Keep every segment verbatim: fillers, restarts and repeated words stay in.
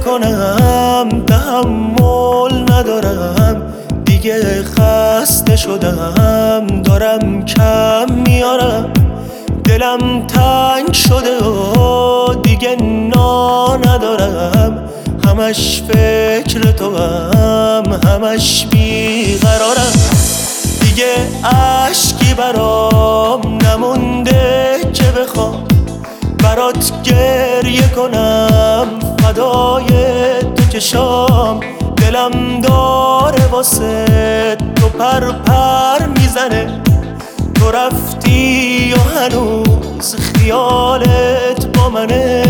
کنم، تحمل ندارم دیگه، خسته شدم دارم کم میارم، دلم تنگ شده و دیگه نا ندارم، همش فکر تو هم همش بیقرارم، دیگه اشکی برام نمونده که بخوام برات گریه کنم، فدای تو چشام، دلم داره واسه تو پر پر میزنه، تو رفتی و هنوز خیالت با منه.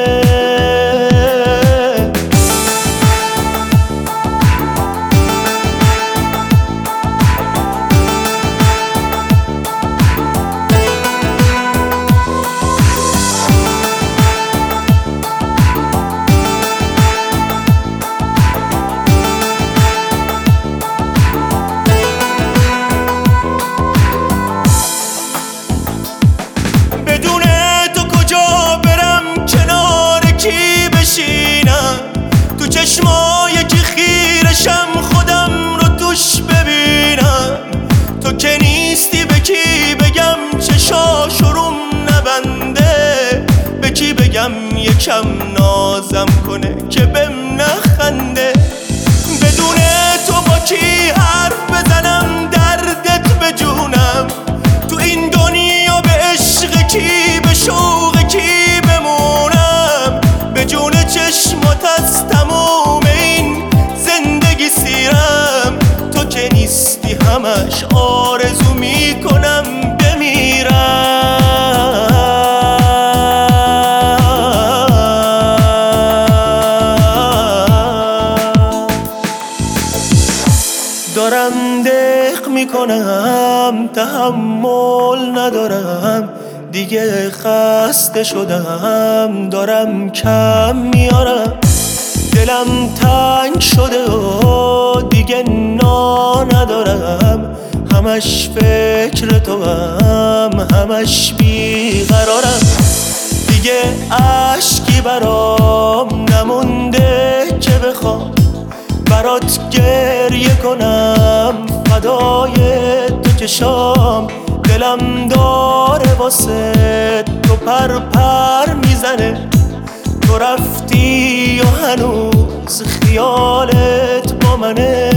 تو چشمای که خیرشم خودم رو توش ببینم، تو که نیستی به کی بگم چشاشو نبنده، به کی بگم یکم نازم کنه که بهم نخنده، بدون تو با کی حرف بزنم دردت به جونم، تو این دنیا به عشق کی به شوق کی بمونم، به جون چشمات از تموم این زندگی سیرم، تو که نیستی همش آرزو میکنم بمیرم، دارم دق میکنم، تحمل ندارم دیگه، خسته شدم دارم کم میارم، دلم تنگ شده و دیگه نا ندارم، همش فکر تو هم همش بیقرارم، دیگه اشکی برام نمونده که بخوام برات گریه کنم، فدای تو چشام، دلم داره واسه تو پر پر میزنه، تو رفتی و هنوز خیالت با منه.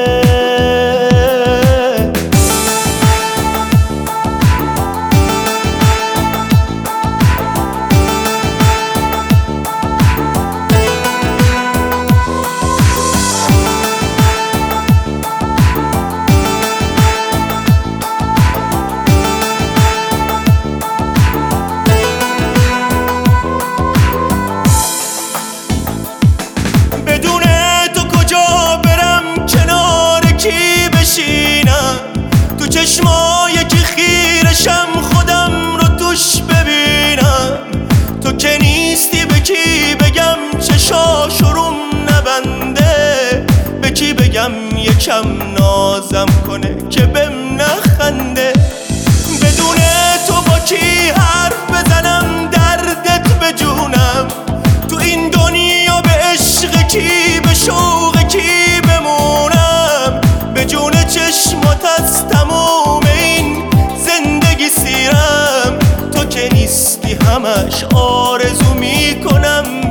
تو چشمای که خیرشم خودم رو توش ببینم، تو که نیستی به کی بگم چشاشو نبنده، به کی بگم یکم نازم کنه که بهم نخنده، بدون تو با کی حرف بزنم دردت به جونم، تو این دنیا به عشق کی به شوق کی بمونم، به جون چشمات از تموم این زندگی سیرم، تو که نیستی همش آرزو میکنم